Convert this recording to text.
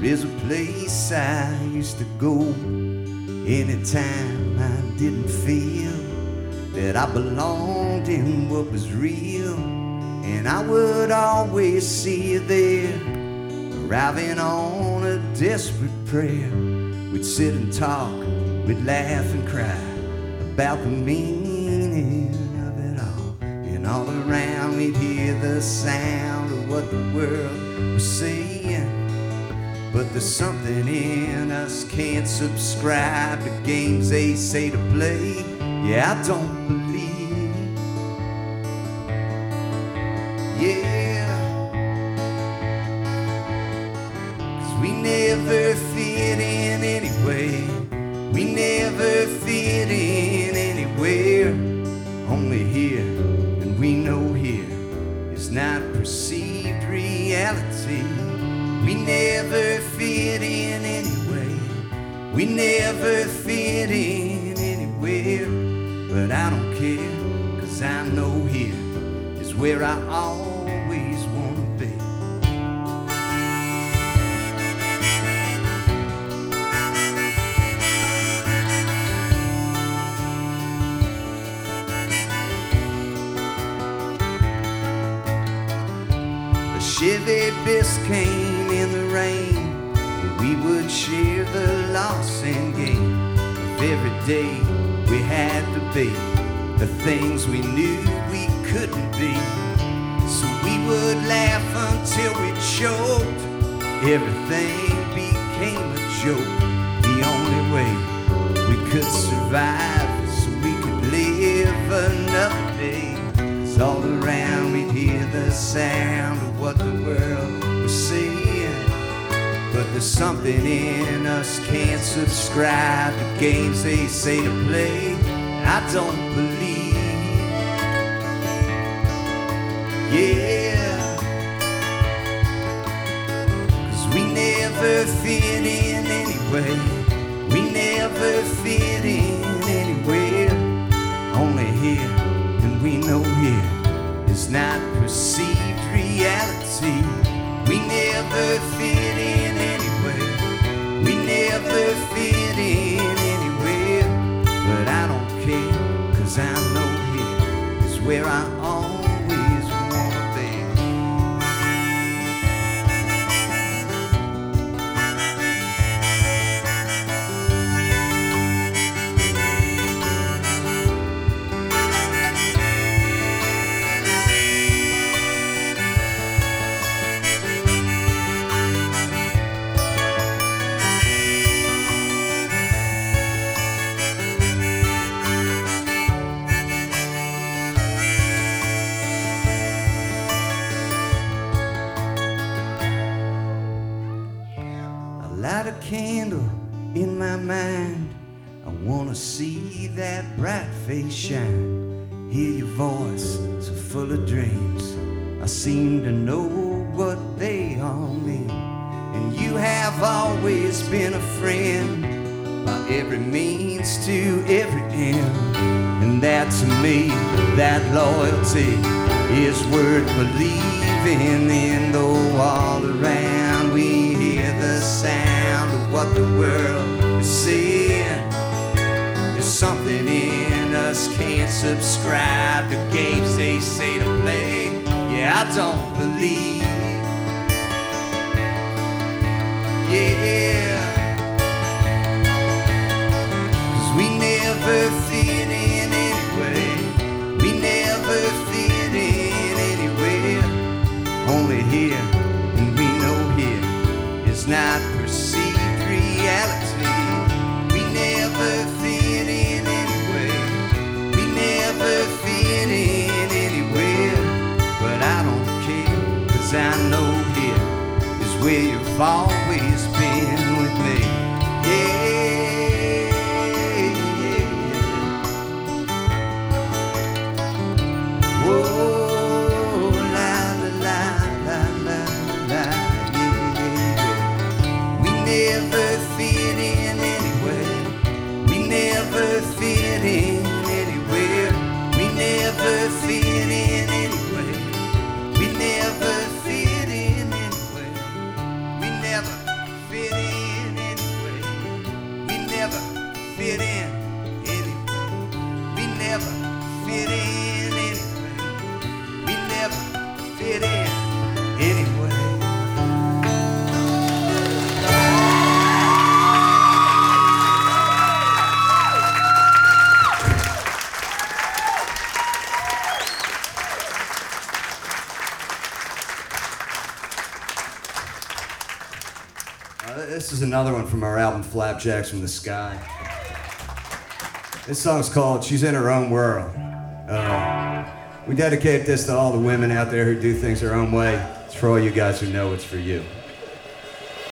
is a place I used to go anytime I didn't feel that I belonged in what was real. And I would always see you there, arriving on a desperate prayer. We'd sit and talk, we'd laugh and cry about the meaning of it all. And all around we'd hear the sound of what the world was saying. But there's something in us can't subscribe to games they say to play. Yeah, I don't believe. Yeah, 'cause we never fit in anyway. We never fit in anywhere. Only here, and we know here is not perceived reality. We never fit in anyway. We never fit in anywhere. But I don't care, 'cause I know here is where I always want to be. The Chevy Biscayne in the rain, we would share the loss and gain of every day. We had to be the things we knew we couldn't be. So we would laugh until we choked. Everything became a joke. The only way we could survive so we could live another day. 'Cause all around we'd hear the sound of what the world was saying. But there's something in us can't subscribe to games they say to play. I don't believe. Yeah, 'cause we never fit in anyway. We never fit in anywhere. Only here, and we know here is not perceived reality. We never fit in anyway. We never fit in anywhere. But I don't care, 'cause I know here is where I always want to be. Light a candle in my mind. I wanna see that bright face shine. Hear your voice so full of dreams. I seem to know what they all mean. And you have always been a friend, by every means to every end. And that to me, that loyalty is worth believing in. Though all around we hear the sound of what the world is saying. There's something in us can't subscribe to games they say to play. Yeah, I don't believe. Yeah, 'cause we never fit in anyway. We never fit in anywhere. Only here, and we know here is not perceived reality. We never fit in anyway. We never fit in anywhere. But I don't care, 'cause I know here is where you've always been with me. Yeah, yeah, yeah. Whoa, la la la la la la, yeah, yeah. We never fit in anyway. We never fit in anywhere. We never fit in anyway. We never fit in anyway. We never fit This is another one from our album Flapjacks from the Sky. This song's called She's in Her Own World. We dedicate this to all the women out there who do things their own way. It's for all you guys who know it's for you.